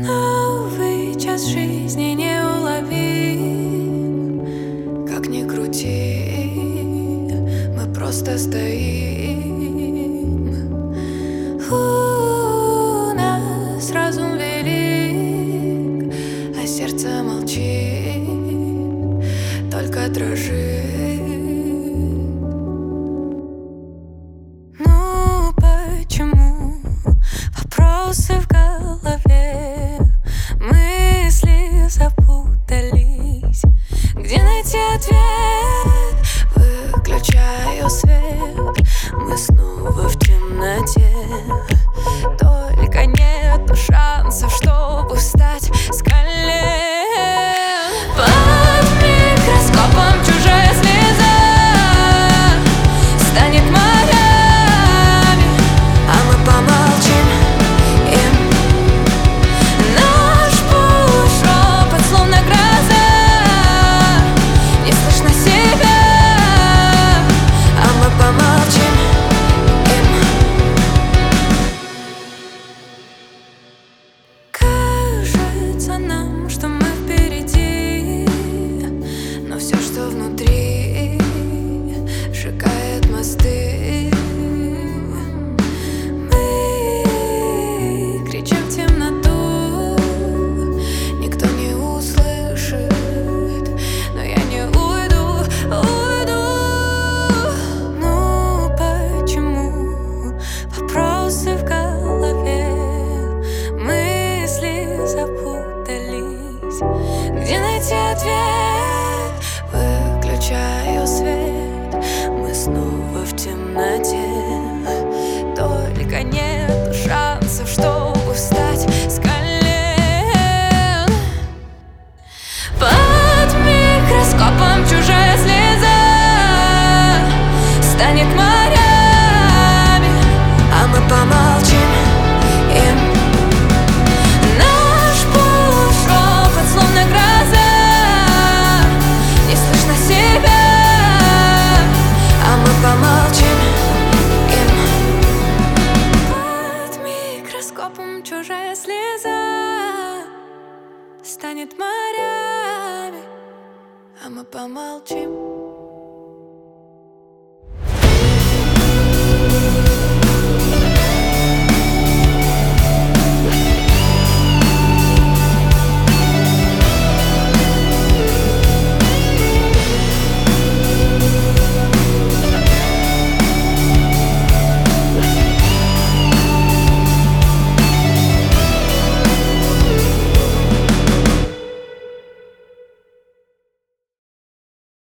Новый час жизни неуловим. Как ни крути, мы просто стоим. У нас разум велик, а сердце молчит, только дрожит. Ну почему? Вопросы в голове, мысли запутались. Где найти ответ? Выключаю свет, мы снова в темноте. Только нету шансов, чтобы встать с колен. Под микроскопом чужая слеза станет морями, а мы помолчим им. Наш полушепот словно гроза, не слышно себя, а мы помолчим им. Кажется нам, что мы впереди, но все, что внутри, сжигает мосты. Мы кричим в темноту, никто не услышит, но я не уйду. Ну почему? Вопросы в голове, мысли запутались. Где найти ответ? Выключаю свет, мы снова в темноте. Только нету шансов, чтобы встать с колен. Под микроскопом чужая слеза станет морями, а мы помолчим им. Наш полушепот словно гроза, не слышно себя, а мы помолчим им. Под микроскопом чужая слеза станет морями, а мы помолчим.